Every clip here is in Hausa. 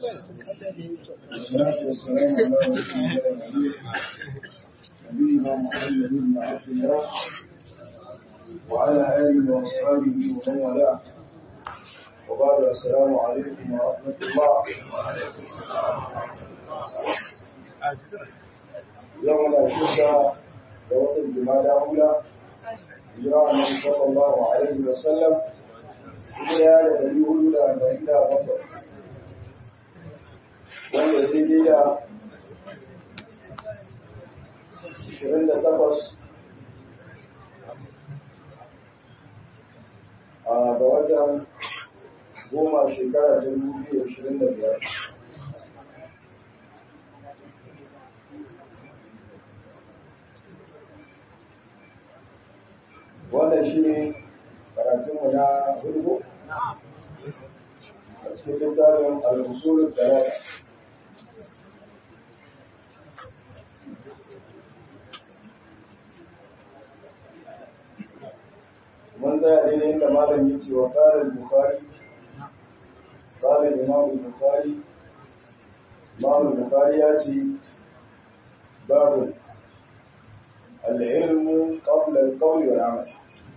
والصلاة والسلام على رسول الله نبينا محمد بن عبد الله وعلى آله وأصحابه ومن والاه وبعد السلام عليكم ورحمة الله. يومنا شدة دوات الجمادى أولى إجراء النبي صلى الله عليه وسلم إلى الذي يقول أن بطل wanda daidai da 28 ga watan 10 shekara ta 2025. Wannan shi ne karatunmu na hudu a cikin littafin al-usul al-thalatha. من ذا إليه إنما لم يتي وقال البخاري قال الإمام البخاري الإمام البخاري يأتي باب العلم قبل القول والعمل.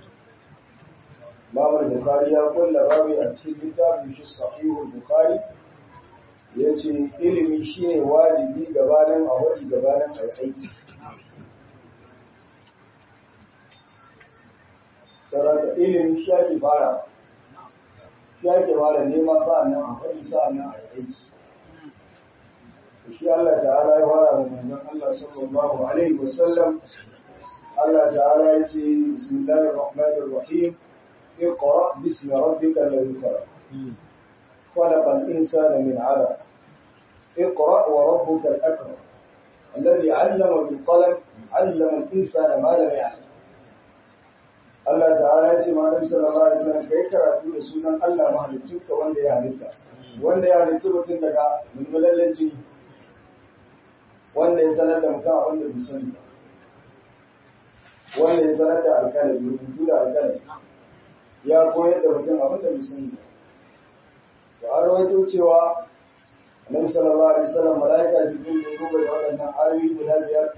الإمام البخاري يقول لبابي أتي الكتاب في صحيح البخاري يأتي علمي شيء واجبي قبالا أولي قبالا أيدي. Sarata ilimin shi ake fara nema sa'annan a faɗi sa'annan a yi aiki. Shi Allah ta'ala ya fara da manzon Allah sallallahu alaihi wasallam. Allah ta'ala ya ce bismillahir rahmanir rahim iqra bismi rabbikal ladhi khalaq khalaqal insana min 'alaq iqra wa rabbukal akram alladhi 'allama bil qalam 'allama al insana ma lam ya'lam. Allah ta'ala ya ce ma Nabi sallallahu alaihi wasallam kai karatu da sunan Allah mahaliccinka wanda ya halitta mutum daga mulmulallen jini wanda ya sanar da mutum abin da bai sani wanda ya sanar da alƙalami rubutu da alƙalami ya koyar da mutum abin da bai sani to an rawaito cewa Nabi sallallahu alaihi wasallam malaika jibril ya duba da waɗannan ayoyi guda biyar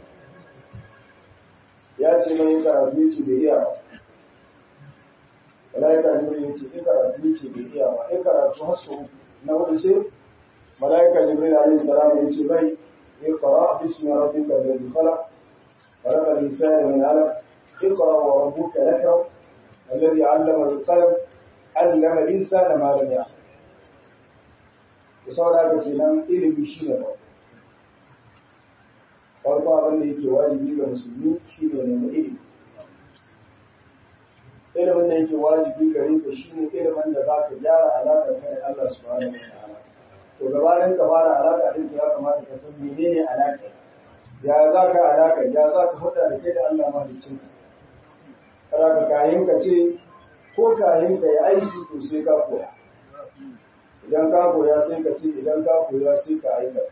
ya ce mai karatu ya ce bai iya ba. Malaika Jibril ya ce karatu ce bai iya ba, karatu hasu na hudu sai Malaika Jibril alaihi salam ya ce bai iqra bismi rabbika alladhi khalaq khalaqal insana min 'alaq iqra wa rabbuka al-akram alladhi 'allama bil qalam 'allama al-insana ma lam ya'lam. Saboda haka kenan ilimi shine ba. Farko abin da yake wajibi ga musulmi shine neman ilimi. Ilimin da yake wajibi gare ka shine ilimin da za ka gyara alaƙar ka da Allah subhanahu wa ta'ala. To gabanin ka fara alaƙa din ya kamata ka san menene alaƙa. Ya za ka alaƙa, ya za ka hada da kai da Allah mahaliccin ka. Kada ka kayin ka ce ko kayin ka yi aiki to sai ka koya. Idan ka koya sai ka ce, idan ka koya sai ka aikata.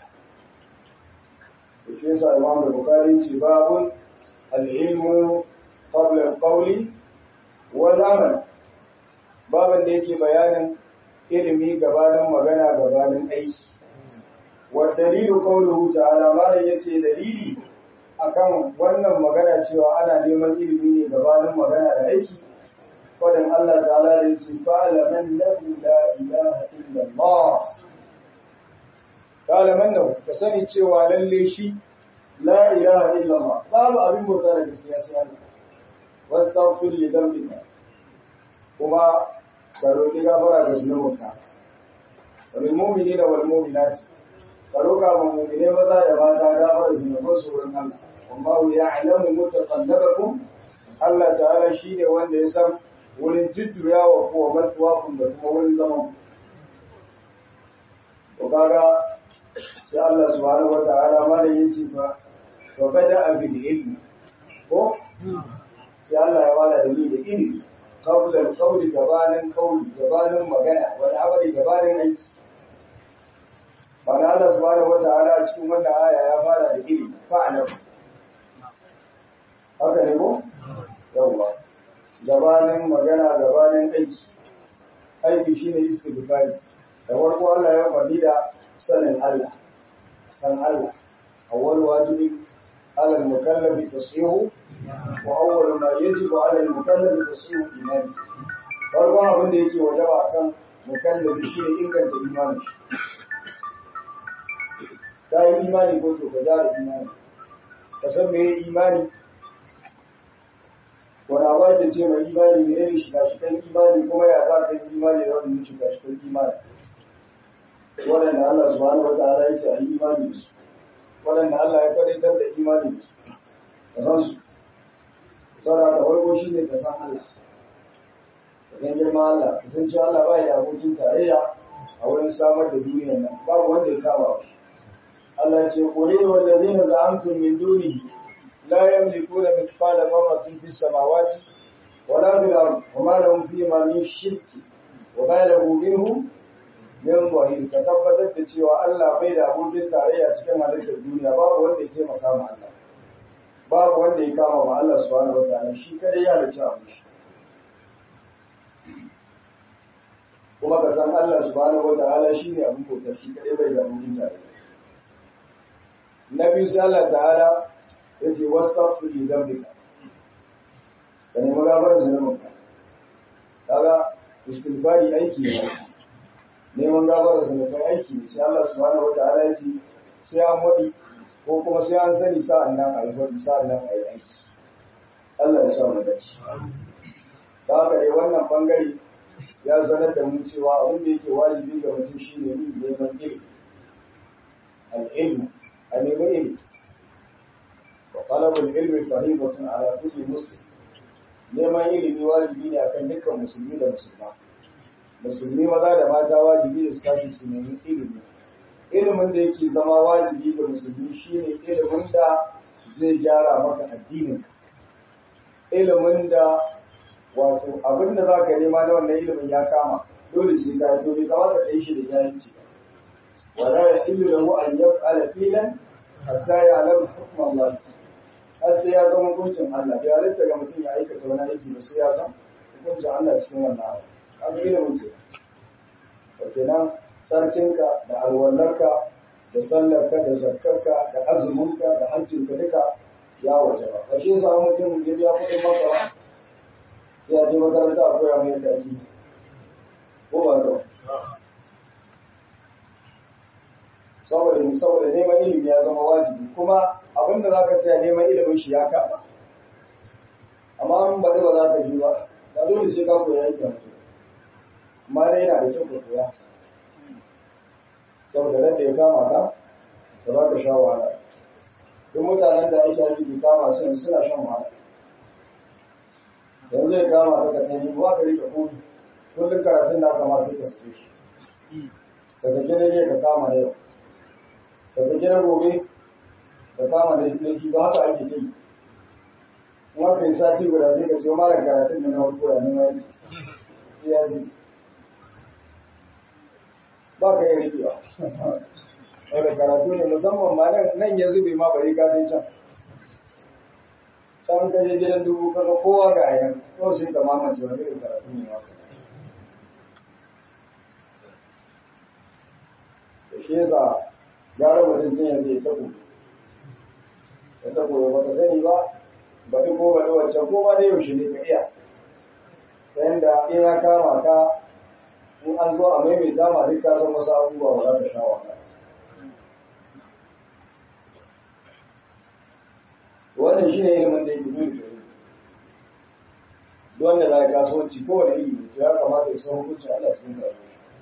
To shi yasa Imam Bukhari ce babun al-ilmu qabla al-qawli wal-amal, babin da yake bayanin ilimi gabanin magana gabanin aiki. Wa dalilu qawluhu ta'ala, malam yace dalili akan wannan magana cewa ana neman ilimi ne gabanin magana da aiki. Wadan Allah ta'ala da yace fa'ala man la ilaha illa Allah, fa'ala man ka sani cewa lalle shi la ilaha illa Allah, babu abin bauta da gaskiya sai Allah. واستغفر لذنبك kuma ka roƙi gafara ga zunubinka wal mu'minina wal mu'minat ka roƙa ma mu'mine maza da mata gafara zunubin su wurin Allah. Wallahu ya'lamu mutaqallabakum, Allah ta'ala shine wanda ya san wurin jujjuyawa ko matsuwakun da kuma wurin zaman. To kaga sai Allah subhanahu wa ta'ala ma da yace fa bada bil ilmi ko sai Allah ya wala da ni da ilimi qabla al-qawli gabanin magana wani abadi gabanin aiki. Bana Allah subhanahu wata'ala cikin wannan aya ya fara da ilimi fa'alam. Haka ne ko? Yawwa. Gabanin magana gabanin aiki. Aiki shine istighfari. Da farko Allah ya faɗi da sanin Allah san Allah awwal wajibi ala al-mukallafi tashihu wa awwal ma yajibu ala al-mukallafi tashihu imani farko abin da yake wajaba kan mukallafi shine inganta imanin shi kai imani ko to ka jara imani ka san me imani wani abu ake ce mai imani ne ne shiga cikin imani kuma ya za ka yi imani da wani shiga cikin imani waɗanda Allah subhanahu wa ta'ala ya ce a yi imani da su waɗanda Allah ya kwadaitar da imani da su ka san su saboda ka farko shi ne ka san Allah ka san girma Allah ka san cewa Allah ba ya da abokin tarayya a wurin samar da duniyar nan babu wanda ya kama shi Allah ce qul wallazina za'amtum min dunihi la yamlikuna mithqala dharratin fis samawati wala fil ardi wama lahum fihima min shirki wa ma lahu minhum min zahir ka tabbatar da cewa Allah bai da abokin tarayya cikin halittar duniya babu wanda ya taimaka ma Allah babu wanda ya kama ma Allah subhanahu wataala shi kadai ya halicci abu shi kuma ka san Allah subhanahu wataala shine abin bauta shi kadai bai da abokin tarayya Nabi sallallahu ta'ala yace wastaghfir li dhanbika ka nemi gafarar zunubinka kaga istighfari aiki ne neman gafarar zunubai aiki ne sai Allah subhanahu wataala yace sai an wadi ko kuma sai an sani sa'an nan a yi wadi sa'an nan a yi aiki Allah ya sa mu dace da haka dai wannan bangare ya sanar da mu cewa abin da yake wajibi ga mutum shine neman ilimi al-ilm a nemi ilimi wa talabul ilmi fariidatun ala kulli muslim neman ilimi wajibi ne akan dukkan musulmi da musulma musulmi maza da mata wajibi da su tashi su nemi ilimi ilimin da yake zama wajibi ga musulmi shine ilimin da zai gyara maka addininka ilimin da wato abin da za ka nema na wannan ilimin ya kama dole sai ka yi to bai kamata ka yi shi da jahilci wala yahillu lahu an yaf'ala filan hatta ya'lam hukm Allah har sai ya san hukuncin Allah bai halitta ga mutum ya aikata wani aiki ba sai ya san hukuncin Allah cikin wannan abu an ilimin ke kenan sarkinka da alwallarka da sallarka da zakkarka da azuminka da hajjinka duka ya waje ba ba shi yasa mutum ya biya kuɗin maka ya je makaranta a koya mai yadda ake ko ba ta saboda neman ilimi ya zama wajibi kuma abinda za ka tsaya neman ilimin shi ya kama amma in ba za ka ji ba ba dole sai ka koya yake mutum amma dai yana da kyau ka koya saboda nan da ya kama ka ba za ka sha wahala duk mutanen da ake haƙi kama su suna shan wahala yanzu zai kama ka ka tani ba ka rike komi kullum karatun da kama sai ka sake shi ka sake na ne ka kama na yau ka sake na gobe ka kama na yau ba haka ake ta yi kuma ka yi sati guda sai ka ce malam karatun da na farko ya nuna ya zai ba ka yi rikewa daga karatu ne musamman ma nan ya zube ma bari ka dai can ka je gidan dubu kaga kowa ga ainihin to sai ka mamance wani irin karatu ne ma da shi yasa gara mutum tun yanzu ya tabo ya tabo ya baka sani ba baɗi ko baɗi wancan ko ba da yaushe ne ka iya ta yanda in ya kama ka in an zo a maimaita ma duk ka san wasu abubuwa ba za ka sha wahala wannan shi ne ilimin da yake dole da duk wanda za a kasuwanci kowane ilimi to ya kamata ya san hukuncin Allah cikin rayuwa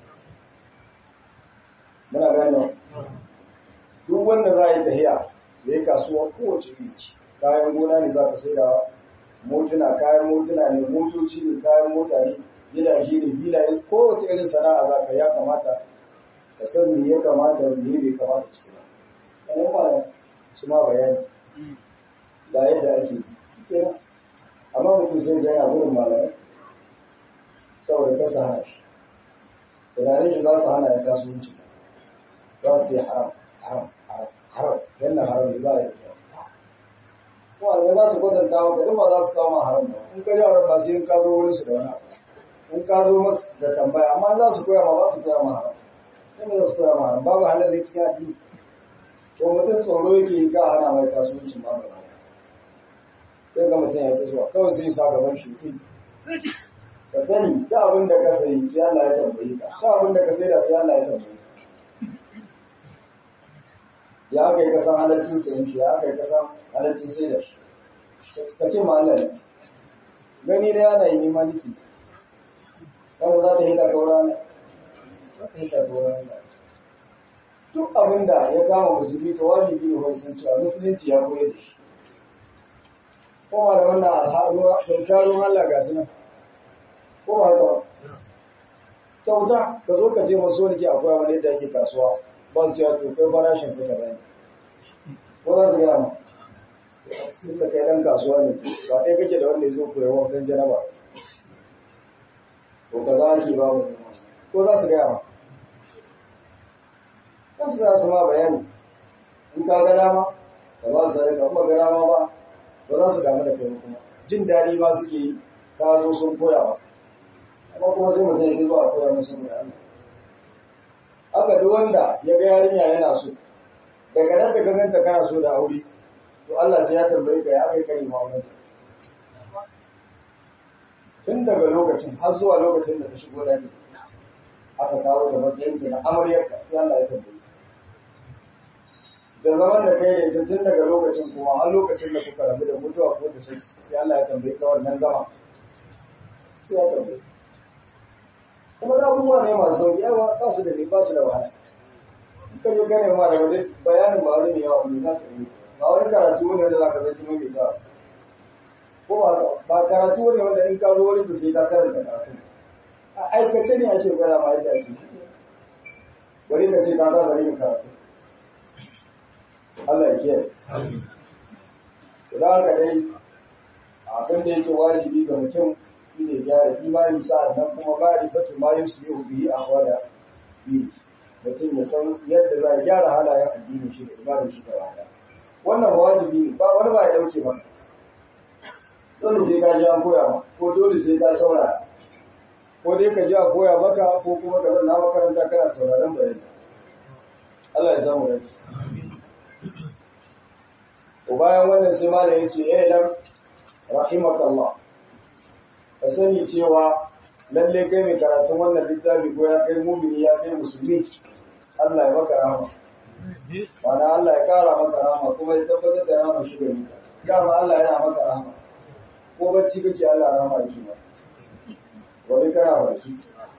muna gane duk wanda za a yi tahiya ya yi kasuwa kowace iri ce kayan gona ne za ka sai da motuna kayan motuna ne motoci ne kayan mota ne gidaje ne bilaye kowace irin sana'a za ka ya kamata ka san me ya kamata me bai kamata cikin ba sannan ma su ma bayani da yadda ake kira amma mutum sai da yana gudun malamai saboda kasa hana shi tunanin shi za su hana ya kasuwanci za su yi haram yana haram da ba ya kyau kuma da za su kwatanta maka duk ba za su kawo ma haram ba in ka ji haram ba sai in ka zo wurin su da wani abu in ka zo masu da tambaya amma za su koya ma ba su koya ma haram sai za su koya ma haram babu halal ne cikin addini to mutum tsoro yake ka hana mai kasuwancin ma ba sai ga mutum ya fi zuwa kawai sai sa gaban shi ka sani ta abin da ka sayi sai Allah ya tambaye ka ta abin da ka sai da sai Allah ya tambaye ka ya kai ka san halaccin sayin shi ya kai ka san halaccin sai da shi ka ce ma Allah ne gani da yana yi nima niki wanda za ta hita kaura ne za ta hita kaura ne duk abin da ya kama musulmi to wajibi ne wani san cewa musulunci ya koyar da shi ko ba da wannan al'adu kyautarun Allah ga su nan ko ba haka ba kyauta ka zo ka je masu wani ke akwai wani yadda ake kasuwa ba su cewa to kai farashin ka kaza ne ko za su gaya ma inda kai dan kasuwa ne ba ɗaya kake da wanda ya zo koyar wankan janaba ko ka za ake ba mu ko za su gaya ma kansu za su ma bayani in ka ga dama ka ba su sarrafa kuma ga dama ba za su damu da kai kuma jin daɗi ba suke yi ka zo sun koya ba amma kuma sai mutum ya zuwa koya musu da Allah haka duk wanda ya ga yarinya yana so daga nan da ka ganta kana so da aure to Allah sai ya tambaye ka ya kai kare ma wannan tun daga lokacin har zuwa lokacin da ta shigo daji aka kawo ta matsayin ta na amaryarka sai Allah ya tambaye da zaman da kai da ita tun daga lokacin kuma har lokacin da kuka rabu da mutuwa ko da sai Allah ya tambaye ka wannan zama sai ya tambaye kuma da abubuwa ne masu sauki yawa ba su da ne ba su da wahala ka je ka nema da wajen bayanin ba wani mai yawa wani za ka yi ba wani karatu wani wanda za ka zai mai ta ko ba karatu wani wanda in ka zo wani da sai ka karanta karatu a aikace ne ake gwada ma yadda ake bari ka ce ka kasa rike karatu Allah ya kiyaye da haka dai abin da yake wajibi ga mutum shi ne gyara imani sa'annan kuma ma'rifatu ma yuslihu bihi ahwala dini mutum ya san yadda za a gyara halayen addinin shi da ibadar shi gaba ɗaya wannan wajibi ne ba wani ba ya dauke ba dole sai ka ji an koya ma ko dole sai ka saurara ko dai ka ji a koya maka ko kuma ka zanna makaranta kana sauraron bayani Allah ya samu dace ko bayan wannan sai malam yace lam rahimakallah ka sani cewa lalle kai mai karatun wannan littafi ko ya kai mumini ya kai musulmi Allah ya maka rahama mana Allah ya kara maka rahama kuma ya tabbatar da rahama shi gari dama Allah yana maka rahama ko bacci kake Allah rahama yake ba wani kana barci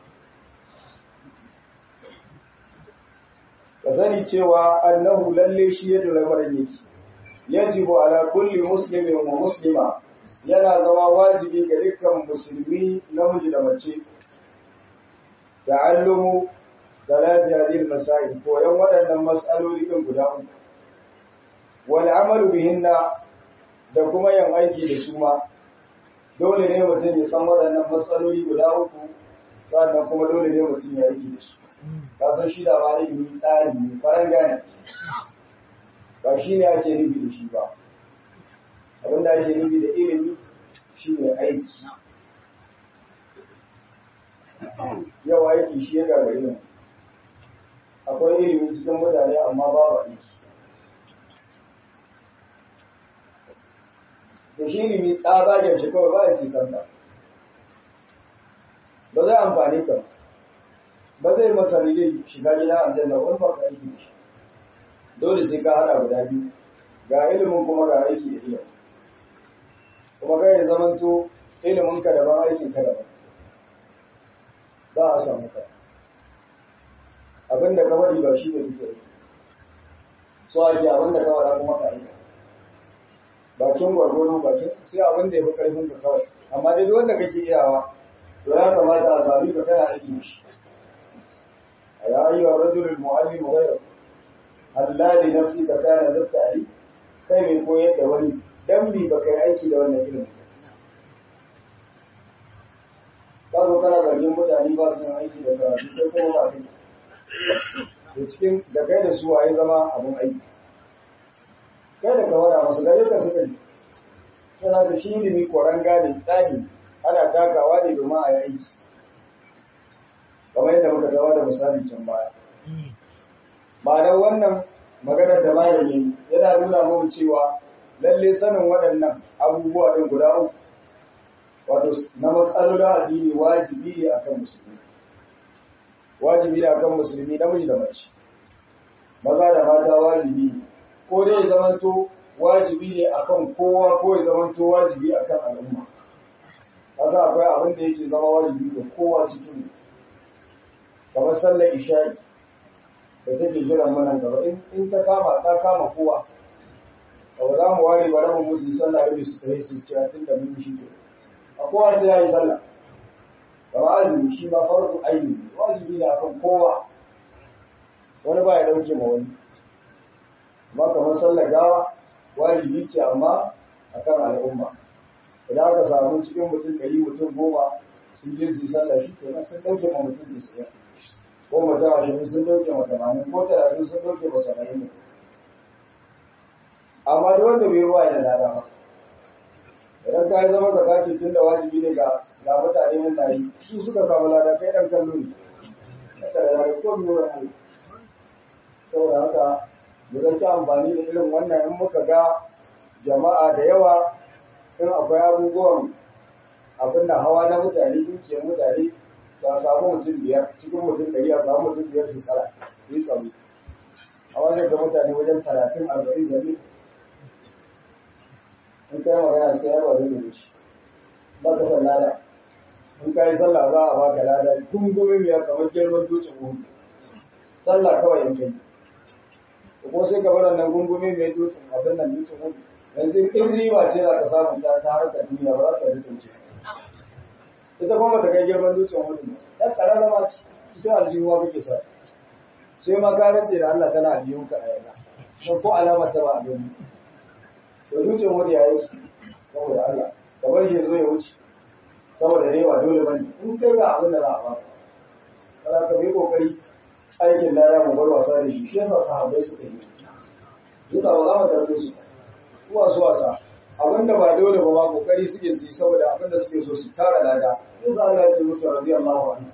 ka sani cewa annahu lalle shi yadda lamarin yake yajibu ala kulli muslimin wa muslima yana zama wajibi ga dukkan musulmi namiji da mace ta'allumu salati hadhihi al-masail ko yan waɗannan mas'aloli din guda uku wal amalu bihinna da kuma yin aiki da su ma dole ne mutum ya san waɗannan mas'aloli guda uku sannan kuma dole ne mutum ya aiki da su ka san shi da ba ilimi tsari ne faran gane ba shi ne ake nufi da shi ba abinda ake nufi da ilimi shi ne aiki yau aiki shi ya gagari ne akwai ilimi cikin mutane amma babu aiki da shi ilimi tsabagen shi kawai ba ya ce kanta ba zai amfani ka ba zai masa rige shiga gina aljanna wani ba ka aiki da shi dole sai ka hada guda biyu ga ilimin kuma ga aiki da ilimin kuma kai zamanto ilimin ka daban aikin ka daban ba a samu ka abinda ka bari ba shi da duke so ake abinda ka wada kuma ka aika bakin gwargwaro bakin sai abinda ya fi karfin ka kawai amma dai wanda kake iyawa to ya kamata a sami ka kana aiki da shi a ya ayyuwa rajulul mu'allim ghayr Allah li nafsika kana zabta ali kai mai koyar da wani dan bi baka yi aiki da wannan ilimin ba zo kana zargin mutane ba su yin aiki da karatu sai kuma ba kai da cikin da kai da su waye zama abun aiki kai da ka wada masu gare ka suka yi tana da shi ilimi koran gane tsari ana takawa ne domin a yi aiki kamar yadda muka zama da misali can baya ma'anar wannan maganar da malami yana nuna mu cewa lalle sanin waɗannan abubuwa ɗin guda uku wato na matsalolin addini wajibi ne akan musulmi. Wajibi ne akan musulmi namiji da mace, maza da mata wajibi ne, ko dai zamanto wajibi ne akan kowa ko ya zamanto wajibi akan al'umma. Kasa akwai abin da yake zama wajibi ga kowa cikin kamar sallar isha'i da take jiran mana gaba in ta kama kowa. Ba za mu ware ba rabin musu sallah rabi su kai su ce tun da mun shi ke. A kowa sai ya yi sallah. Kamar azumi shi ma farko aini wajibi ne akan kowa. Wani ba ya dauke ma wani. Amma kamar sallar gawa wajibi ce amma akan al'umma. Idan aka samu cikin mutum 100 mutum 10 sun je su yi sallah shi kenan sun dauke ma mutum 90 ko mutum 20 sun dauke ma 80 ko 30 sun dauke ma 70. Amma da wanda bai ruwa yana lada ba. Idan ka yi zama ka kace tun da wajibi ne ga mutane nan nayi su suka samu lada kai dan kallo ne. Haka da lada ko biyu ran saboda haka mu zaki amfani da irin wannan in muka ga jama'a da yawa in akwai abubuwan abin da hawa na mutane dukiyar mutane ba a samu mutum 5 cikin mutum 100 a samu mutum 5 su tsara yi tsaro. Hawa zai ga mutane wajen 30-40 zabi in kai magana ta yarwa zai da shi ba ka san lada in ka yi sallah za a baka lada gungumin ya kamar girman dutsen hudu sallah kawai in kai ko sai ka bar nan gungumin mai dutsen abin nan dutsen hudu yanzu in riba ce za ka samu ta harkar duniya ba za ka mutunce ita kuma ta kai girman dutsen hudu ɗan ƙararrama cikin aljihuwa kake sa sai ma ka rance da Allah tana aljihunka a yana don ko alamar ta ba a gani to dutsen hudu ya yi saboda Allah ka bar shi zo ya wuce saboda dai ba dole bane in kai ga abin da za a baka kana ka bi kokari aikin lada mu bar wasa da shi yasa sahabbai suka yi duka ba za mu tarbe su kuwa su wasa abinda ba dole ba ma kokari suke su yi saboda abinda suke so su tara lada yasa Allah ya ce musu radiyallahu anhu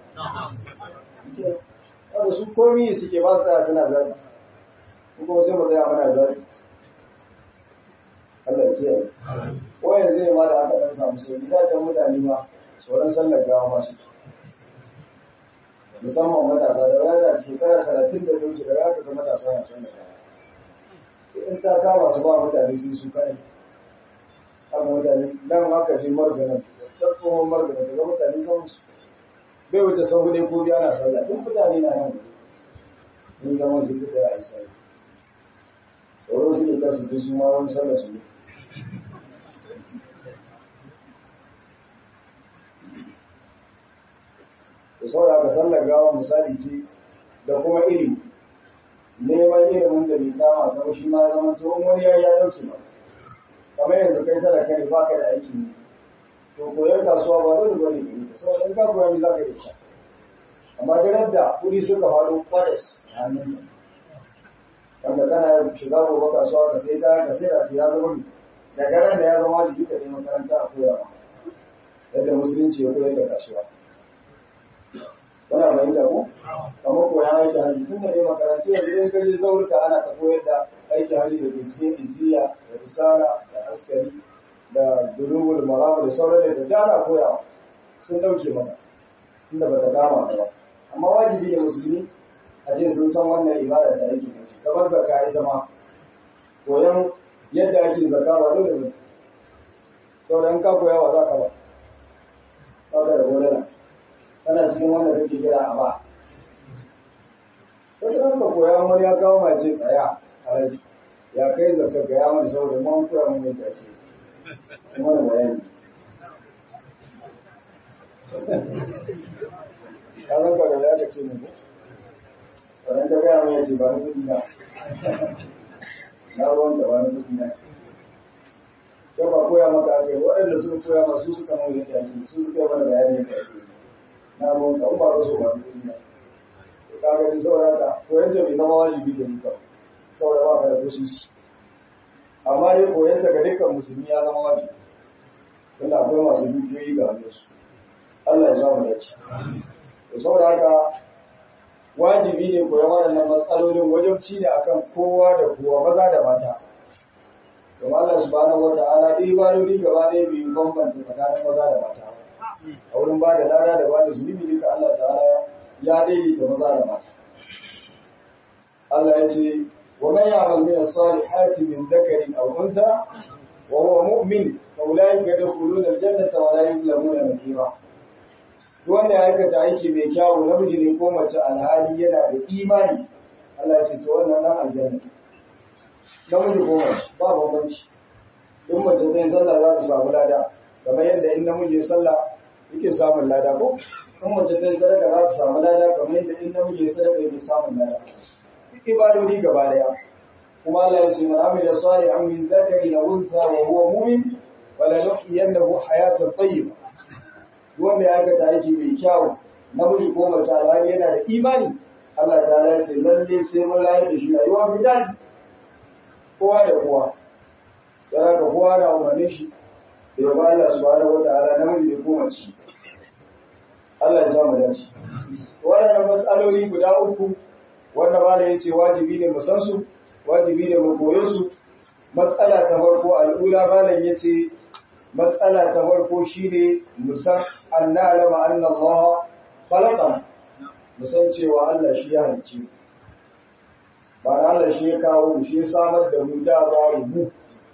wanda su komi suke ba su tsaya suna zabi kuma sai mu tsaya mana zabi Allah ya kiyaye ko yanzu ne ma da aka dan samu sai da can mutane ma tsoron sallar gawa ma su musamman matasa da wanda shekara 30 da wuce da aka ga matasa na sallar gawa in ta kama su ba mutane sun su kai kan mutane dan haka je marganan da tsohon marganan daga mutane sun su bai wuce sau ne ko biya na sallah duk mutane na nan in ga wasu fita ya isa tsoro su ne kasu bi su ma wani sallah su ne da saboda ka sallar gawa misali ce da kuma ilimi neman ilimin da bai kama ta shi ma zama to wani ya dauke ba kamar yanzu kai talaka ne baka da aiki ne to koyar kasuwa ba dole bane ne saboda in ka koya ne zaka yi ta amma da da kudi suka faɗo kwadas a hannun wanda kana shiga gobe kasuwa ka sai da to ya zama da garan da ya zama wajibi ka je makaranta a koya ma yadda musulunci ya koyar da kasuwa kuna fahimta ko kamar koyan aiki hali tun da dai makarantu yanzu in kaje zaurika ana ta koyar da aiki hali da ke cikin iziya da risala da askari da bulugul maram da sauran da jana koyawa sun dauke maka tunda bata kama ba amma wajibi ne musulmi a ce sun san wannan ibada da ake yi kamar zakka ita ma koyan yadda ake zakka ba dole ne saboda in ka koya wa zaka ba ka da godana kana cikin wanda kake kira a ba sai ka koya wani ya kawo mace tsaya alaji ya kai zakka ga ya mana saboda mun koya mun yadda ake kuma da bayani ya zan ka da ya ka ce mu wannan ta gaya mai yace ba ni kudi na ruwan da ba ni kudi na ya ba koya maka ake waɗanda suka koya masu suka mun yadda ake su suka yi mana bayani yadda ake na ruwan da ba ka so ba ni kudi na ka gani saboda ka koyan ta bai zama wajibi da ni ba saboda ba ka da kusurci amma dai koyan ta ga dukkan musulmi ya zama wajibi tunda akwai masu dukiyoyi ga hannunsu Allah ya samu dace to saboda haka wajibi ne koyon waɗannan matsalolin wajibci ne akan kowa da kowa maza da mata. Kuma Allah subhanahu wata'ala dai ibadodi gaba ɗaya bai bambanta tsakanin maza da mata. A wurin ba da lada da ba da zunubi duka Allah ta'ala ya daidaita maza da mata. Allah ya ce wa man ya'mal min as-salihati min dhakarin aw untha wa huwa mu'min fa ulaika yadkhuluna al-jannata wa la yuzlamuna nakira. Duk wanda ya aikata aiki mai kyawu namiji ne ko mace alhali yana da imani Allah ya ce to wannan dan aljanna. Namiji ko mace ba bambanci. In mace zai sallah za ta samu lada kamar yadda in namiji ya sallah yake samun lada ko in mace zai sadaka za ta samu lada kamar yadda in namiji ya sadaka yake samun lada. Ibadodi gaba daya kuma Allah ya ce man amila salihan min dhakarin aw untha wa huwa mu'min falanuhyiyannahu hayatan tayyibah. Wanda ya aikata aiki mai kyau namiji ko mace alhali yana da imani Allah ta ya ce lalle sai mun layar da shi rayuwa mai daɗi kowa da kowa dan haka kowa na umarnin shi da ya ba Allah subhanahu wataala namiji da ko mace Allah ya sa mu dace wannan mas'aloli guda uku wanda malai yace wajibi ne mu san su wajibi ne mu koye su mas'ala ta farko al'ula malam yace mas'ala ta farko shine musan an na'lama anna Allah khalaqa musan cewa Allah shi ya halicce ba Allah shi ya kawo mu shi ya samar da mu da ba mu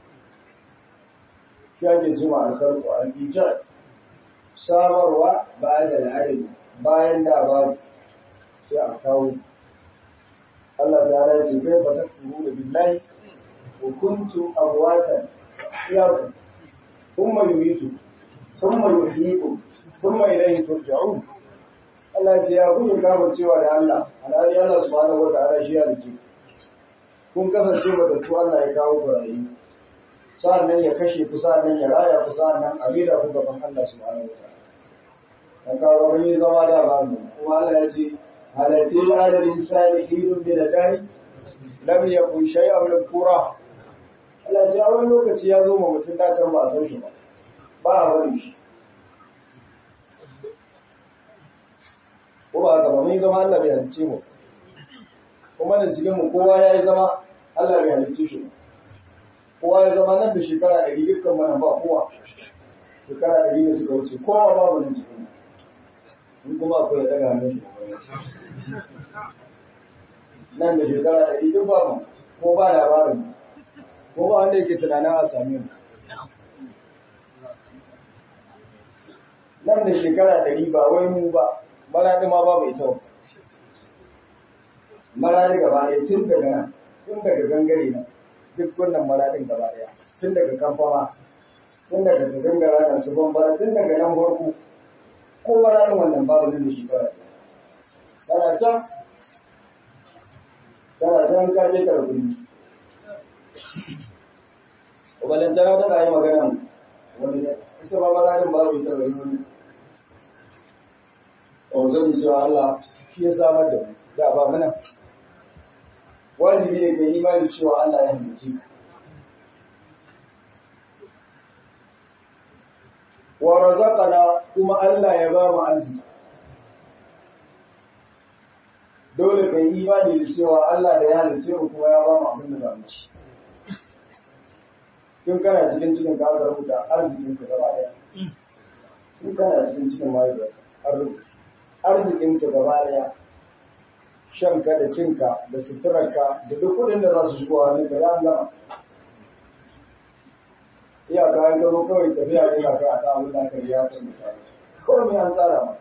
shi ake cewa al-khalqu al-ijad samarwa bayan da al'adari bayan da ba sai a kawo Allah ta ya ce kai fa takfuru billahi wa kuntum amwatan ya ثم يميتكم ثم يحييكم ثم إليه ترجعون Allah ya ce ya kuke kama cewa da Allah alhali Allah subhanahu wataala shi ya rike kun kasance matattu Allah ya kawo ku rayu sa'annan ya kashe ku sa'annan ya raya ku sa'annan amira ku gaban Allah subhanahu wataala dan kawo mun yi zama da ba mu kuma Allah ya ce halati adadin salihun min al-dahi lam yakun shay'an min Allah ce a wani lokaci ya zo ma mutum dacen ba a san shi ba, ba a wani shi. Ko ba haka ba mun zama Allah bai halicce mu. Kuma da cikin mu kowa ya yi zama Allah bai halicce shi ba. Kowa ya zama nan da shekara 100 dukkan mana ba kowa. Shekara 100 ne suka wuce kowa babu nan cikin mu. In kuma akwai ya daga hannun shi. Nan da shekara 100 duk babu ko ba labarin ko ba wanda yake tunanin a sami mu nan da shekara 100 ba wai mu ba maradi ma babu ita maradi gaba ɗaya tun daga nan tun daga gangare na duk wannan maradin gaba ɗaya tun daga kamfama tun daga gangara na su bambara tun daga nan farko ko maradin wannan babu nan da shekara tana can kaje karbi Walantana tana yi magana wani ita ba maganin babu ita bai wani. A wasan cewa Allah shi ya samar da mu, da ba mana. Wajibi ne ka yi imani cewa Allah ya halicce ka. Wa razaqana kuma Allah ya ba mu arziki. Dole ka yi imani da cewa Allah da ya halicce mu kuma ya ba mu abin da za mu ci. Tun kana cikin ka aka rubuta arzikinka gaba daya. Tun kana cikin mahaifiyarka an rubuta arzikinka gaba daya. Shanka da cinka da suturarka da duk kudin da za su shigo hannunka ya an gama. Iyaka an gano kawai tafiya ne na kai a ta abin da aka yi ya kan mutane. Kawai mai an tsara ma.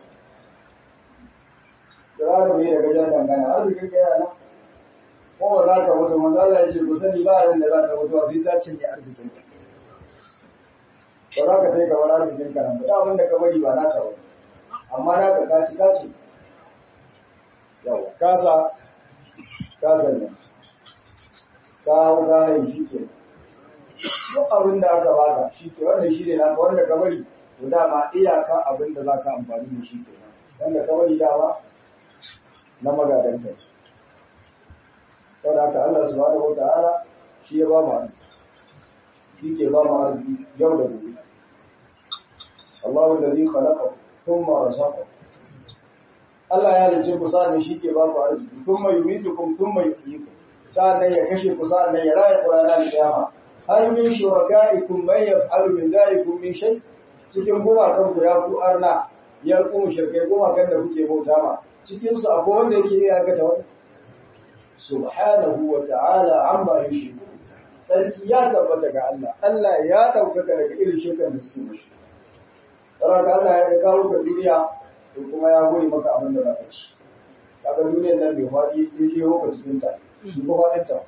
Da za mai da gajen dangana arzikinka yana nan. Ko ba za ka mutu manzo Allah ya ce ku sani ba ran da za ka mutu sai ta cinye arzikin ka. Ba za ka kai ka wani arzikin ka nan ba abin da ka bari ba naka ba. Amma naka ka ci. Yawa kasa ne. Ka hau ka hain shi ke. Duk abin da aka baka shi ke wanda shi ne naka wanda ka bari to dama iyaka abin da za ka amfani da shi ke nan. Wanda ka bari dama na magadan kai. Saboda haka Allah subhanahu wataala shi ya ba mu arziki shi ke ba mu arziki yau da gobe Allahu alladhi khalaqa thumma razaqa Allah ya halice ku sa'an shi ke ba ku arziki thumma yumitukum thumma yuhyikum sa'an ya kashe ku sa'an ya raya ku ranar kiyama hal min shuraka'ikum man yaf'alu min dhalikum min shay cikin gumakan ku ya ku arna ya ku mushrikai gumakan da kuke bauta ma cikin su akwai wanda yake iya aikata wani subhanahu wa ta'ala amma yushriku sarki ya tabbata ga Allah Allah ya daukaka daga irin shirkan da suke mashi saboda Allah ya kawo ka duniya to kuma ya gode maka abin da zaka ci kaga duniyar nan bai fadi yake hoka cikin ta ki ko fadin ta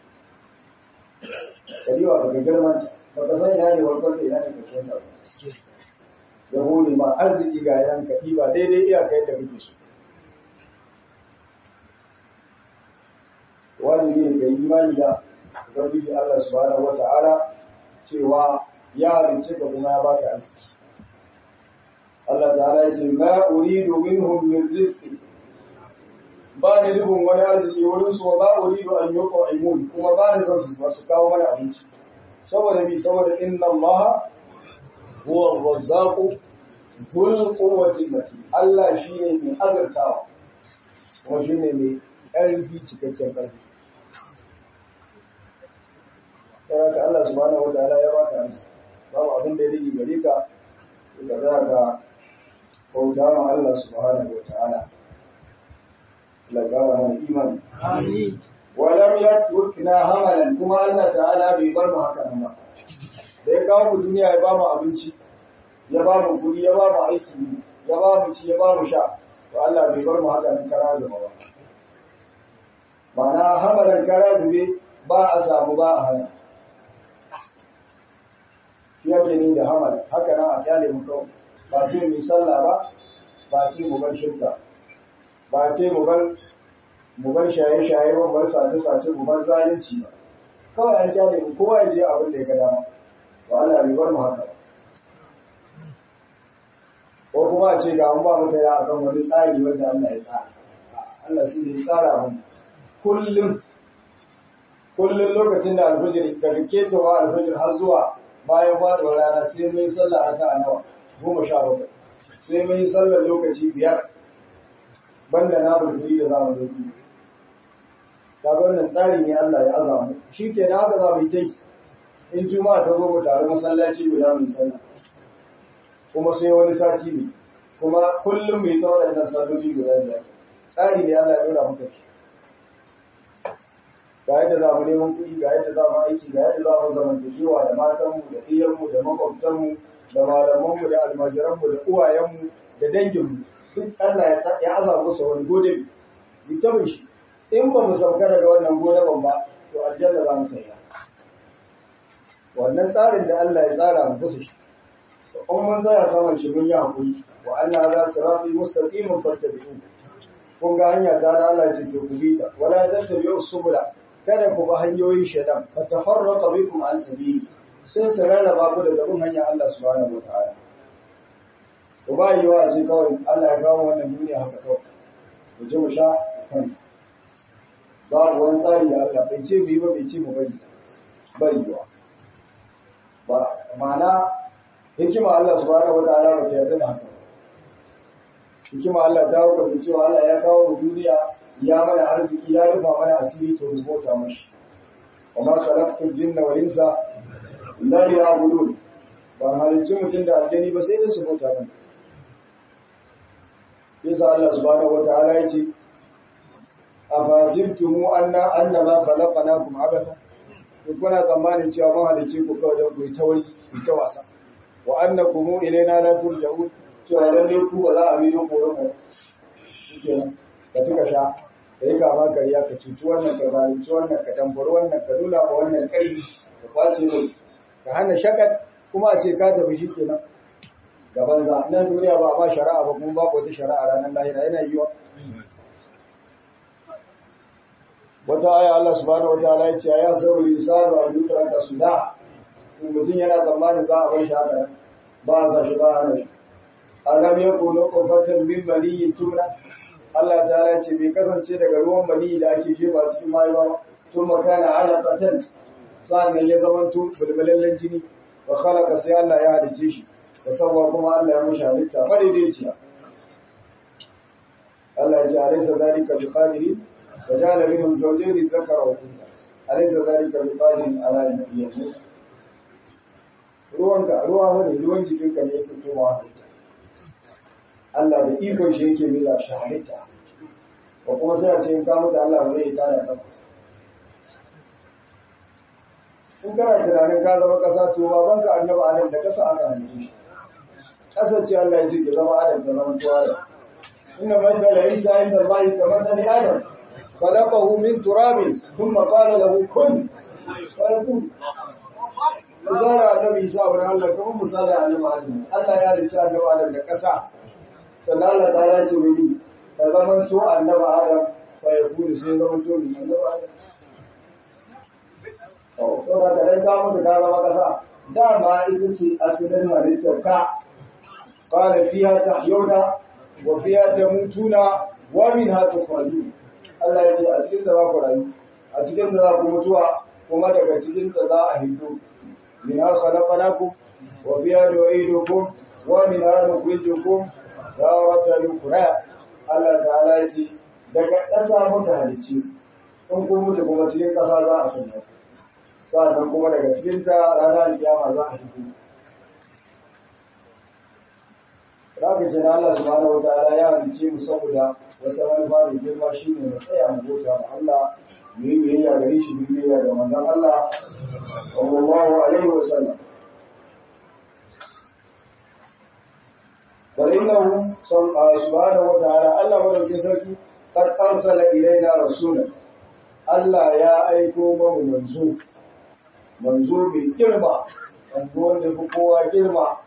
kariwa daga girman ta baka san ina ne warkar da ina ne karshen ta ya gode ma arziki ga yan ka ba daidai iyaka yadda kake so wajibi ne kai imani da ubangiji Allah subhanahu wata'ala cewa ya halince ka kuma ya baka arziki Allah ta'ala ya ce ma uridu minhum min rizqi ba ni dubun wani arziki wurin su ba uridu an yuqaimun kuma ba ni san su kawo mana abinci saboda bi saboda inna Allah huwa ar-razzaqu dhul quwwati matin Allah shine mai azurtawa kuma shine mai ƙarfi cikakken ƙarfi saboda Allah subhanahu wataala ya baka arziki babu abin da ya rige gare ka da za ka bauta ma Allah subhanahu wataala la gara mana imani amin wa lam yatrukna hamalan kuma Allah ta'ala bai bar mu haka nan ba da ya kawo mu duniya ya ba mu abinci ya ba mu guri ya ba mu aiki ya ba mu ci ya ba mu sha to Allah bai bar mu haka nan kara zuma ba ma'ana hamalan kara zube ba a samu ba a hana shi yake ni da hamal haka nan a kyale mu kawai ba ce mu sallah ba ba ce mu bar shirka ba ce mu bar shaye-shaye ba bar sace-sace mu bar zalunci ba kawai an kyale mu kowa ya je abin da ya ga dama ba Allah bai bar mu haka ba ko kuma a ce ga an ba mutane a kan wani tsari wanda Allah ya tsara Allah shi ne ya tsara mu kullum lokacin da alfajir daga ketowa alfajir har zuwa bayan faɗuwar rana sai mun yi sallah raka'a nawa 17 sai mun yi sallar lokaci 5 banda na bulbuli da zamu zo ki kaga wannan tsari ne Allah ya azamu shikenan haka za mu yi tai in juma'a ta zo mu tare masallaci guda mu sallah kuma sai wani sati ne kuma kullum mu yi ta waɗannan salloli guda biyar tsari ne Allah ya dora muka ga yadda za mu neman kuɗi ga yadda za mu aiki ga yadda za mu zamantakewa da matanmu da iyanmu da makwabtanmu da malamanmu da almajiranmu da uwayenmu da danginmu duk Allah ya aza musu wani gode bi ta shi in ba mu sauka daga wannan godaban ba to aljanna za mu tsaya wannan tsarin da Allah ya tsara mu bisa shi to in mun tsaya saman shi mun yi hakuri wa anna hadha sirati mustaqimun fattabi'u kun ga hanya ta da Allah ce to ku bi ta wala tattabi'u subula kada ku ba hanyoyin shaitan fatafarraqu bikum an sabili sai su rarraba ku daga bin hanyar Allah subhanahu wataala to ba yiwa ce kawai Allah ya kawo wannan duniya haka kawai mu je mu sha kan babu wani tsari da Allah bai ce mu yi ba bai ce mu bari ba ma'ana hikima Allah subhanahu wataala ba ta yarda da haka hikima Allah ta hukunta cewa Allah ya kawo mu duniya ya mana arziki ya rufa mana asiri to rubuta mashi wa ma khalaqtul jinna wal insa illa liya'budun ban halicci mutum da aljani ba sai dai su bauta mana yasa Allah subhanahu wataala yace afasibtum annama khalaqnakum abatha kuna tsammanin cewa mun halicce ku kawai don ku yi tawari ku ta wasa wa annakum ilayna la turja'un cewa lalle ku ba za a bi don koyon ku kenan ka tuka sha kai kama kariya ka cuci wannan ka zalunci wannan ka tambar wannan ka nuna ma wannan kai ka kwace mai ka hana shakat kuma a ce ka tafi shi kenan gaban za nan duniya ba ba shari'a ba kuma babu wata shari'a ranar lahira yana yiwa wata aya Allah subhanahu wataala ya ce ya sabu lisanu an yutraka suda mutum yana tsammanin za a bar shi haka ba sa shi ba hana shi alam yakunu qafatan min maniyyin tumna Allah ta'ala ce bai kasance daga ruwan mani da ake jefa cikin mahaifa tun makana ala qatan sa'an ya zama to bulbulallen jini wa khalaqa sai Allah ya halicce shi da sabuwa kuma Allah ya mushi halitta madaidaiciya Allah ya ce alaysa zalika biqadirin wa ja'ala minhum zawjayn dhakara wa untha alaysa zalika biqadirin ala an yuhyiya ruwan jikinka ne yake kowa halitta Allah da ikon shi yake mila shi halitta ko kuma sai a ce in ka mutu Allah ba zai yi tada ka in kana tunanin ka zama kasa to babanka annabi Adam da kasa aka halitta shi kasar ce Allah ya ce ki zama Adam ta zama tuwa inna mathala Isa inda Allah ka mathali Adam khalaqahu min turabin thumma qala lahu kun fayakun misali annabi Isa wa Allah kuma misali annabi Adam Allah ya halitta annabi Adam da kasa sannan Allah ta ce mini da zaman to annabi Adam fa yakunu sai zaman to annabi Adam saboda ka dan ka mutu ka zama kasa dama ita ce asalin halittar ka qala fiha tahyuna wa fiha tamutuna wa minha tukhrajun Allah ya ce a cikin ta za ku rayu a cikin ta za ku mutuwa kuma daga cikin ta za a hiddo minha khalaqnakum wa fiha nu'idukum wa minha nukhrijukum taratan ukhra Allah ta'ala ya ce daga ƙasa muka halicci in kun mutu kuma cikin ƙasa za a sanya sa'annan kuma daga cikinta ranar kiyama za a hito. Raka ce na Allah subhanahu wa ta'ala ya halice mu saboda wata manufa mai girma shi ne mu tsaya mu bauta ma Allah mu yi biyayya gare shi mu yi biyayya ga manzon Allah sallallahu alaihi wa sallam. Bal innahu subhanahu wa ta'ala Allah madaukakin sarki qad arsala ilaina rasulan Allah ya aiko mu manzo mai girma wanda fi kowa girma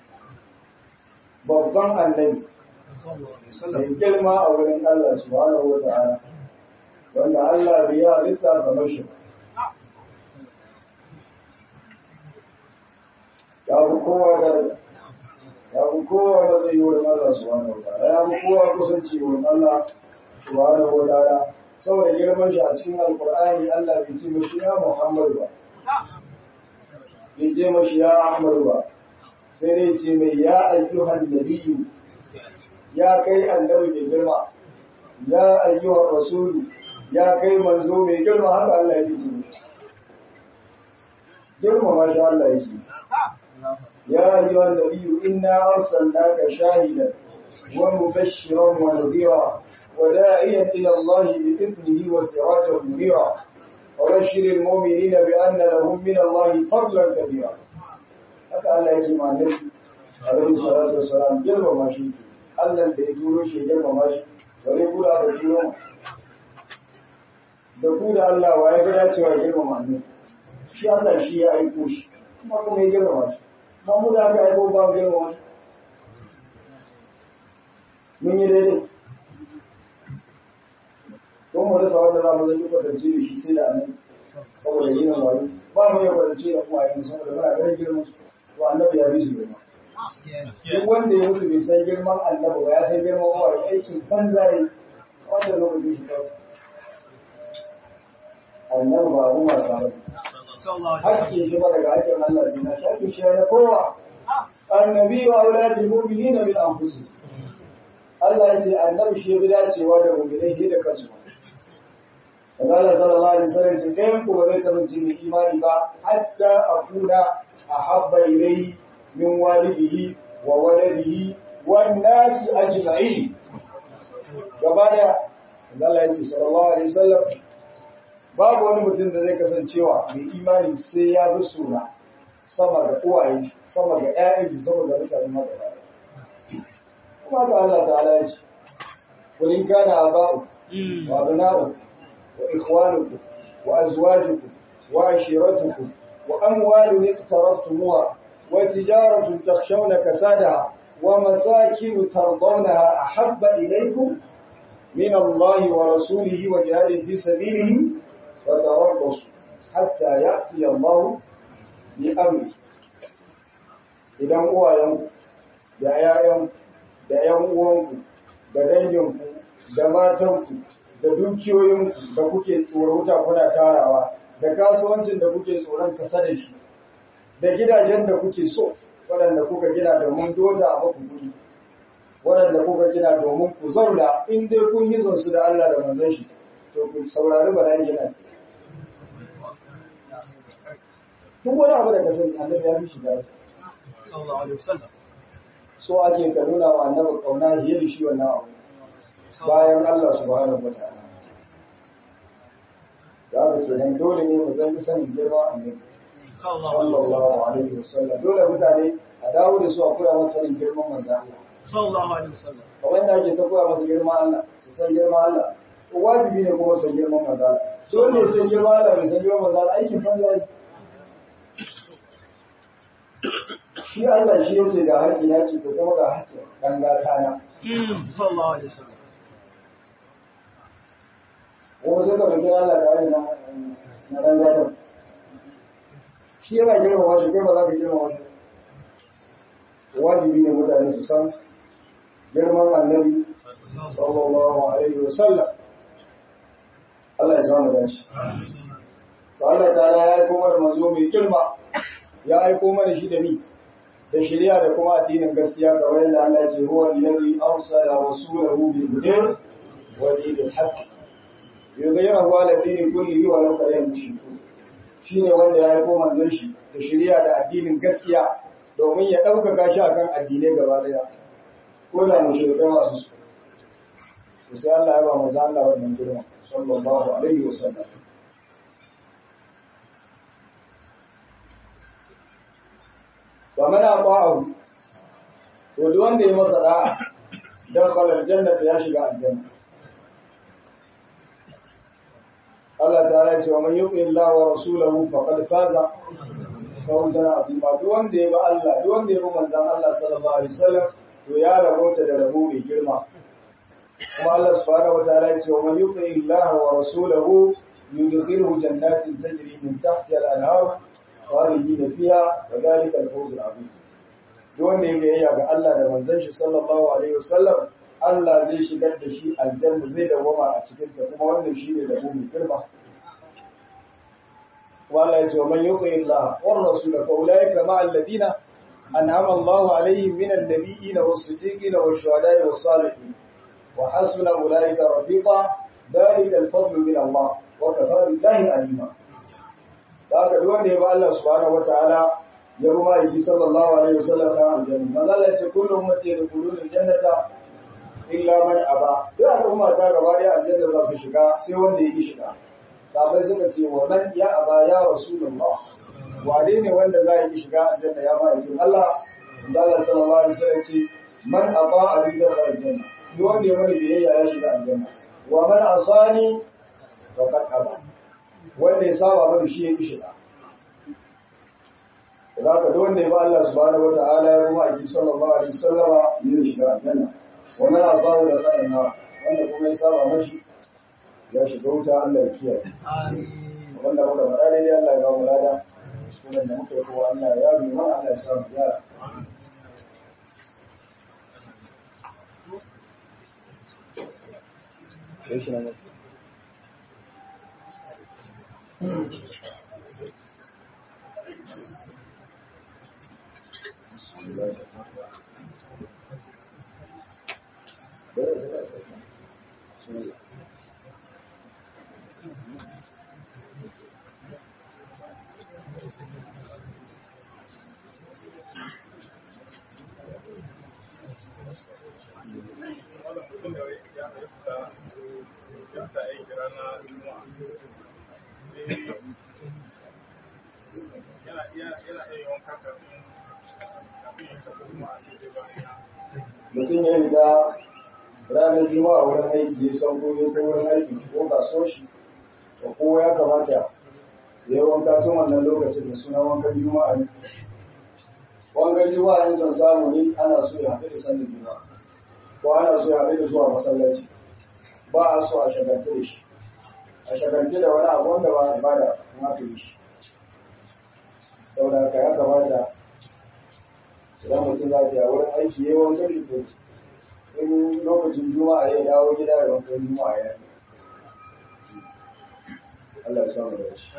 babban annabi mai girma a wurin Allah subhanahu wa ta'ala wanda Allah bai ya halitta kamar shi ya fi kowa daraja ya fi kowa matsayi wurin Allah subhanahu wa ta'ala ya fi kowa kusanci wurin Allah subhanahu wa ta'ala saboda girman shi a cikin alkur'ani Allah bai ce mashi ya Muhammadu ba bai ce mashi ya Ahmadu ba sai dai ce mai ya ayyuhan nabiyyu ya kai annabi mai girma ya ayyuhan rasulu ya kai manzo mai girma haka Allah ya ce girma ma sha Allah ya ce ya ayyuhan nabiyyu inna arsalnaka shahidan wa mubashiran wa nadhira وداعيا إلى الله بإذنه وسراجا منيرا وبشر المؤمنين بأن لهم من الله فضلا كبيرا haka Allah ya ce ma annabi alaihi salatu wassalam girmama shi Allah da ya turo shi girmama shi bare ku da turo da ku da Allah wa ya ga dacewa girmama annabi shi Allah shi ya aiko shi kuma kuma ya girmama shi ba mu da aka aiko ba girmama shi mun yi daidai don mu rasa wanda za mu zai kwatance da shi sai da annabi saboda yin wani ba mu iya kwatance da kuma yin saboda muna ganin girman su to annabi ya bi su girma duk wanda ya mutu bai san girman annabi ba ya san girman wani aikin banza yi wanda lokacin shi kawai annabi ba abu masu haɗu hakkin shi ba daga hakkin Allah sai na shafi shi na kowa annabi wa auladul mu'minina bil anfusihim Allah ya ce annabi shi ya bi dacewa da mu'minai da kansu Allah sallallahu alaihi wasallam ce ɗayan ku ba zai kasance mai imani ba hatta akuna ahabba ilayhi min walidihi wa waladihi wan nasi ajma'in gaba da Allah ya ce sallallahu alaihi wasallam babu wani mutum da zai kasancewa mai imani sai ya bi suna sama ga uwaye sama ga ƴaƴan sama ga mutane magana kuma da Allah ta'ala ya ce kulin kana aba'u wa abna'u وإخوانكم وأزواجكم وعشيرتكم وأموال اقترفتموها وتجارة تخشون كسادها ومساكن ترضونها أحب إليكم من الله ورسوله وجهاد في سبيله فتربصوا حتى يأتي الله بأمره إذا هو يوم da ‘yan uwanku, da danginku, da matanku, da dukiyoyin da kuke tsoron wuta kuna tarawa, da kasuwancin da kuke tsoron kasa da shi, da gidajen da kuke so, waɗanda kuka gina da mun dota a maku guri, waɗanda kuka gina domin ku zauna in dai kun yi su da Allah da manzon shi to ku saurari bala'i yana tsaye duk wani abu da ka sani annabi ya fi shiga sallallahu alaihi wasallam so ake ka nuna wa annabi kauna fiye da shi wannan abu bayan Allah subhanahu wataala ya ga kenan dole ne mu zan sanin girman annabi sallallahu alaihi wasallam dole mutane a dawo da su a koya masa sanin girman manzo Allah sallallahu alaihi wasallam kamar da ake ta koya masa girman Allah su san girman Allah wajibi ne kuma san girman manzo Allah dole ne san girman Allah bai san girman manzo Allah aikin banza ne shi Allah shi yace ga haƙi na ce to kuma ga haƙi dan gata na sallallahu alaihi wasallam wani sai ka dauki Allah da na dan gata shi yana girmama shi kai ba za ka girmama shi wajibi ne mutane su san girman annabi sallallahu alaihi wasallam Allah ya samu dace to Allah ta'ala ya aiko mana manzo mai girma ya aiko mana shi da ni da shari'a da kuma addinin gaskiya kamar yadda Allah ya ce huwa alladhi arsala rasulahu bil huda wa dinil haqq yughayyiru ala dini kullihi wa law kana mushrikun shine wanda ya aiko manzon shi da shari'a da addinin gaskiya domin ya ɗaukaka shi akan addinai gaba daya ko da mushrikai masu su to sai Allah ya ba manzo Allah wannan girma sallallahu alaihi wasallam wa man ata'ahu to duk wanda ya masa da'a dakhala aljannata ya shiga aljanna Allah ta'ala ya ce wa man yuti Allah wa rasulahu faqad faza fawzan azima duk wanda ya bi Allah duk wanda ya bi manzon Allah sallallahu alaihi wasallam to ya rabauta da rabo mai girma kuma Allah subhanahu wataala ya ce wa man yuti Allah wa rasulahu yudkhiluhu jannatin tajri min tahtiha al-anhar khalidina fiha wa dhalika al-fawz al-azim duk wanda ya biyayya ga Allah da manzon shi sallallahu alaihi wasallam Allah zai shigar da shi aljanna zai dawama a cikin ta kuma wannan shine da mai girma wallahi ce man yuti Allah wa rasul fa ulaika ma alladina an'ama Allah alaihim minan nabiyyin was-siddiqin wash-shuhada'i was-salihin wa hasuna ulaika rafiqa dhalika al-fadlu min Allah wa kafa billahi alima haka duk wanda ya bi Allah subhanahu wataala ya bi ma'aiki sallallahu alaihi wasallam kan aljanna manzo Allah ya ce kullu ummati yadkhuluna al-jannata illa man aba duk al'umma ta gaba da aljanna za su shiga sai wanda yake shiga sabai suka ce wa man ya aba ya rasulullah wane ne wanda za yi shiga aljanna ya ma'aikin Allah Allah sallallahu alaihi wasallam ce man aba abi da aljanna duk wanda ya mani biyayya ya shiga aljanna wa man asani faqad aba wanda ya saba mani shi yake shiga Zaka duk wanda ya bi Allah subhanahu wataala ya bi ma'aikin sallallahu alaihi wasallama ya shiga aljanna wannan asabu da kan na wanda kuma ya saba mashi ya shiga wuta Allah ya kiyaye amin wanda muka faɗa dai Allah ya ba mu lada sunan da muka yi kowa Allah ya bi mana Allah ya sa mu yara mutum ya riga ranar juma'a wurin aiki ya san gobe ta wurin aiki ko kaso shi to kowa ya kamata ya yi wanka tun wannan lokacin da suna wankan juma'a ne wankan juma'a yin son samu ne ana so ya haɗu da sanin juma'a ko ana so ya haɗu da zuwa masallaci ba a so a shagaltu da shi a shagaltu da wani abu wanda ba a ibada kuma ka yi shi saboda haka ya kamata idan mutum za ta yi wurin aiki ya yi wankan shi to in lokacin juma'a ya dawo gida da wankan juma'a ya yi Allah ya samu da shi.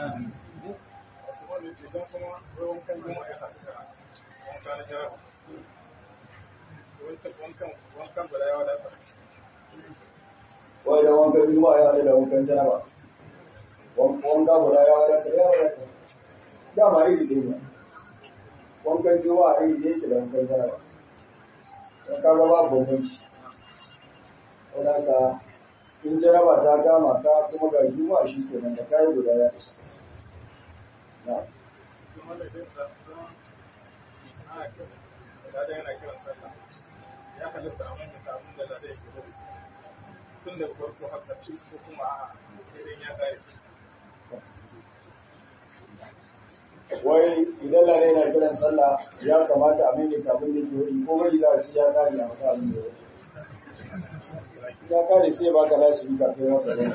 wai da wankan juma'a ya haɗu da wankan janaba wanka guda ya wadata dama iri ɗaya ne wankan juma'a iri ɗaya ke da wankan janaba don kaga ba bambanci wadanda in janaba ta kama ka kuma ga juma'a shi ke nan da kayi guda ya isa na ya halitta a manta abin da zai yi tun da farko har ƙarshe ko kuma a idan ya kare wai idan lalai na kiran sallah ya kamata a maimaita abin da ke wuri ko bari za su ya kare a mata abin da ya kare sai ba ka lasu bi ka kai mata ne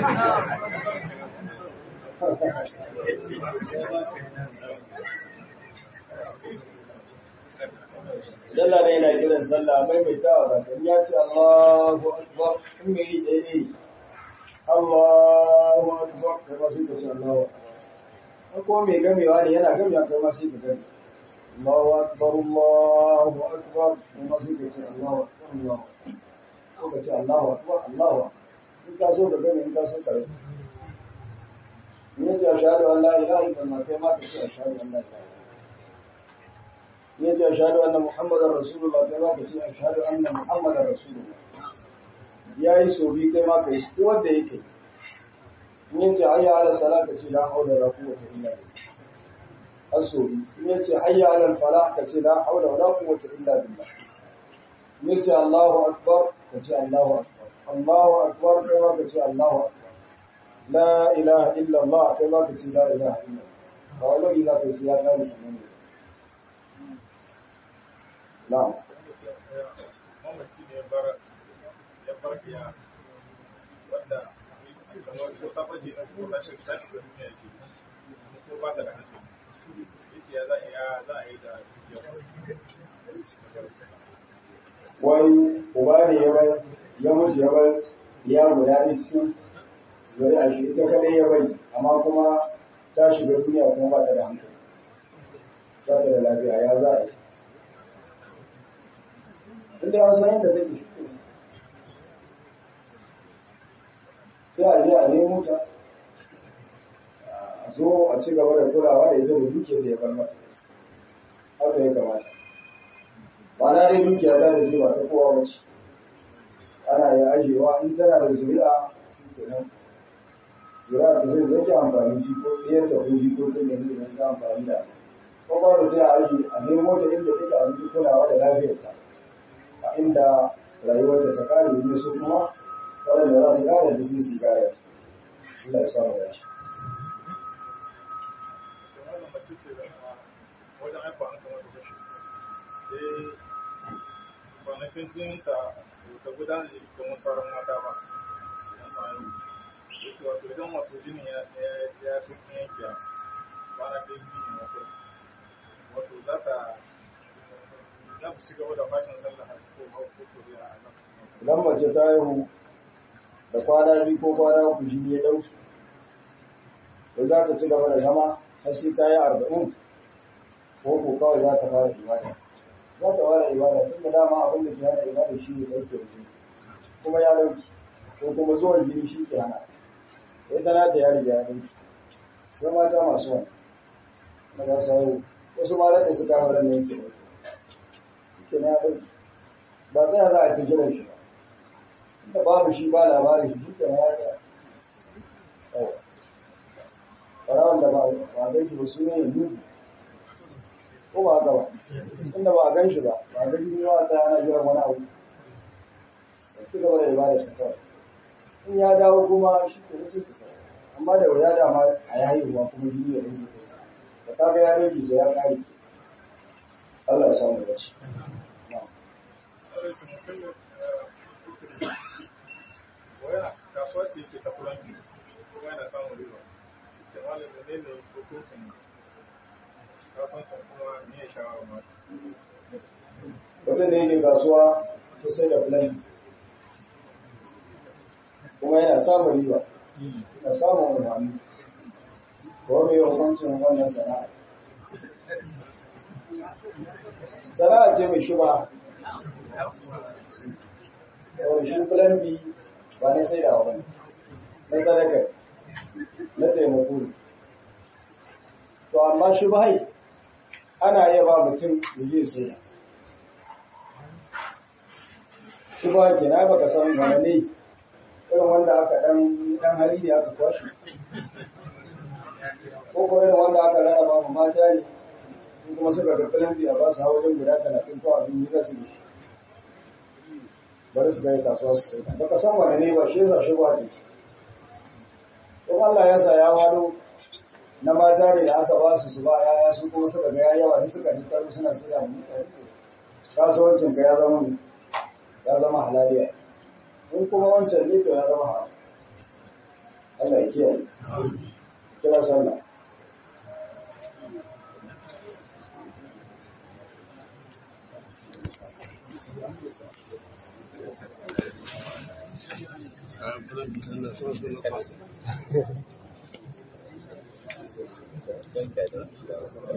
idan lalai na kiran sallah maimaitawa za ka ya ce Allahu Akbar in mai yi daidai Allahu Akbar da ba su ka ce Allahu Akbar ko mai gamewa ne yana gamewa kai ma sai ka gani Allahu Akbar Allahu Akbar kai ma sai ka ce Allahu Akbar Allahu Akbar ko ka ce Allahu Akbar Allahu Akbar in ka so ka gani in ka so ka yi ne ce ashhadu an la ilaha illallah kai ma ka ce ashhadu an la ilaha ne ce ashhadu anna muhammadar rasulullah kai ma ka ce ashhadu anna muhammadar rasulullah yayi so bi kai ma ka yi wanda yake in yace hayya ala salat kace la haula wala quwwata illa billah asuri in yace hayya ala falah kace la haula wala quwwata illa billah in yace Allahu akbar kace Allahu akbar Allahu akbar kai ma kace Allahu akbar la ilaha illa Allah kai ma kace la ilaha illa Allah ba wani ila kai sai ya kare kuma na'am mamaci ne ya bar ya wanda kamar ko ta bace na ko ta shi ta shi duniya ce ko ba ta da hankali yace ya za a yi da wai uba ne ya mutu ya bar ya guda ne cikin zuri a shi ita kadai ya bari amma kuma ta shiga duniya kuma ba ta da hankali ba ta da lafiya ya za a yi inda ya san yadda take shi sai a je a nemo ta a zo a ci gaba da kulawa da ita da dukiyar da ya bar mata haka ya kamata ba na dai dukiya ta da ce ba ta kowa bace ana yi ajewa in tana da zuri'a shi kenan zuri'a ta sai zai amfani jiko ɗiyar ta ko jikokin da zai zai amfani da ko ba da sai a aje a nemo ta inda take a rufe kulawa da lafiyarta a inda rayuwarta ta kare ne su kuma waɗanda za su kare da su su kare Allah ya samu dace wajen haifa an kamar da shi sai kwanakin jininta ta gudanar da kamar sauran mata ba yan sami yake wato idan wato jinin ya sun yankiya kwana ɗaya jini wato za su ci gaba da fashin sallah ko zai a nan idan mace ta haihu da kwana biyu ko kwana uku jini ya dauki ba za ta ci gaba da zama har sai ta yi 40 ko kawai za ta fara ibada za ta fara ibada tun da dama abin da ke hana ibada shi ne ɗauke jini kuma ya dauki ko kuma zuwan jini shi ke hana ita na ta ya riga ya dauki sai mata masu wani na za su haihu wasu ma da suka haura ne yake dauki ke na ya dauki ba tsaya za a ta jiran shi ba inda babu shi ba labarin shi duka na ya tsaya ɓarawan da ba a gan shi ba su ne nufi ko ba haka ba inda ba a gan shi ba ba a gan shi yawa ta yana jiran wani abu su gaba da ibada shi kawai in ya dawo kuma shi ke nasu kusa amma da ya dama a yayi ruwa kuma jini ya rinke kusa da kaga ya rinke da ya kare Allah ya samu da ci waya kasuwa ce ke tafuran kuma yana samun riba ce malam ne ne hukuncin kasuwancin kuma ne ya shawara ma mutum da yake kasuwa ta sai da fulani kuma yana samun riba yana samun umarni ko mai hukuncin wannan sana'a ce mai shuba yawon shi plan B ba na sai da wani na sadaka na taimako ne to amma shi bai ana iya ba mutum da zai sai da shi ba ke na baka san wani ne irin wanda aka dan hali ne aka kwashe ko irin wanda aka rarraba ma mata ne kuma suka ga plan B a ba su hawa wajen guda 30 ko abin yi zasu ne bari su gani kasuwa su sai baka san wani ne ba shi yasa shi ba ne don Allah ya sa ya wado na mata ne da aka ba su ba yaya su kuma suka ga yawa da suka dukkan suna sira mu kasuwancin ka ya zama halaliya in kuma wancan ne to ya zama haram Allah ya kiyaye kira sallah Thank you.